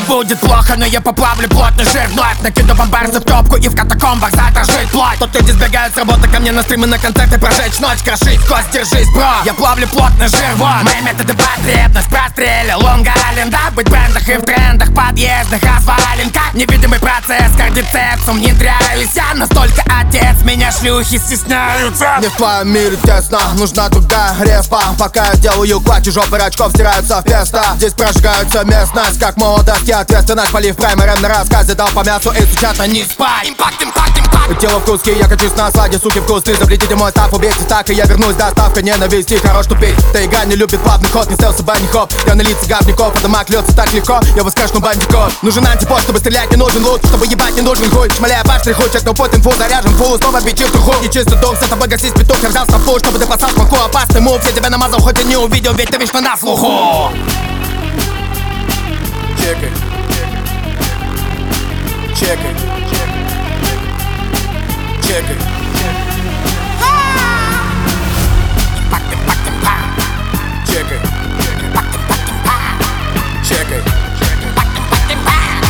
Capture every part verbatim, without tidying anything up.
будет плохо, но я поплавлю плотный жир вновь. Накиду бомбарзы в топку и в катакомбах задрожит плоть. Тут люди сбегают с работы ко мне на стримы, на концерты, прожечь ночь, крошить кость, держись, бро. Я плавлю плотный жир, вот. Мои методы потребность прострелил Лонга Аллен, да? Быть в брендах и в трендах подъездных развалин. Как невидимый процесс, кардицепсом внедряюсь я. Настолько отец, меня шлюхи стесняются. Не в твоем мире тесно, нужна туда респа. Пока я делаю кваки, жопы рачков стираются в песто. Здесь прожигаются местность, как молодость и ответственность. Полив праймером на рассказе, дал по мясу и сейчас на низ спать. Импакт, импакт, импакт. Тело в куске, я качусь на осаде, суки в кусты. Заплетите мой став, убейте так, и я вернусь. Доставка ненависти, хорош тупить. Та игра не любит плавный ход, не стелся банни хоп. Я на лице говняков, а дома клётся так легко. Я воскрешну бандиков. Нужен антипод, чтобы стрелять, не нужен лут. Чтобы ебать, не нужен хуй. Шмаляя по штриху, чекнул путь, инфу заряжен фул. Снова бичи в труху. И чистый дух, за тобой гасись петух. Я взял стопу, чтобы ты посал смоку. Опасный мув, я тебя намазал, хоть и не увидел, ведь ты вечно на слуху. Чекай. Чекай. Чекай. Импакт, импакт, импакт. Чекай. Импакт, импакт, импакт. Чекай. Импакт, импакт, импакт.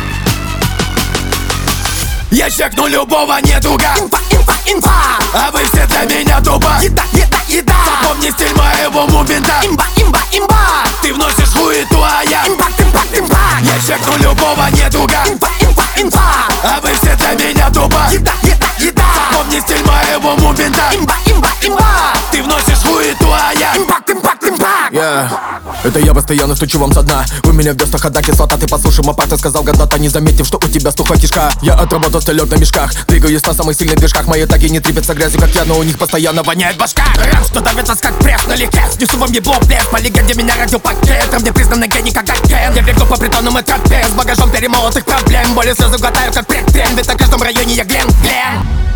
Я чекну любого недуга. Инфа, инфа, инфа. А вы все для меня дуба. Еда, еда, еда. Запомни стиль моего мувмента. Имба, имба, имба. Ты вносишь хуету, а я импакт, импакт, импакт. Я чекну любого недуга. Инфа, инфа, инфа. А вы все для меня дуба. Еда, еда, еда. Запомни стиль моего мувмента. Имба, имба, имба. Ты вносишь хуету, а я импакт, импакт, импакт. Yeah. Это я постоянно стучу вам со дна. Вы меня в бёстах, одна кислота. Ты послушай, мой партер сказал годнота, не заметив, что у тебя стухла кишка. Я отработал стелёк на мешках. Двигаюсь на самых сильных движках. Мои таги не трепятся грязью, как я, но у них постоянно воняет башка. Рам, что давится как пресс налегке. Несу вам ебло плес. По легенде меня родил пакет. Мне признанный гений, как Кен. Я бегу по притонному тропе с багажом перемолотых проблем. Боли слезы глотаю, как предтрен. Ведь на каждом районе я Глен, Глен.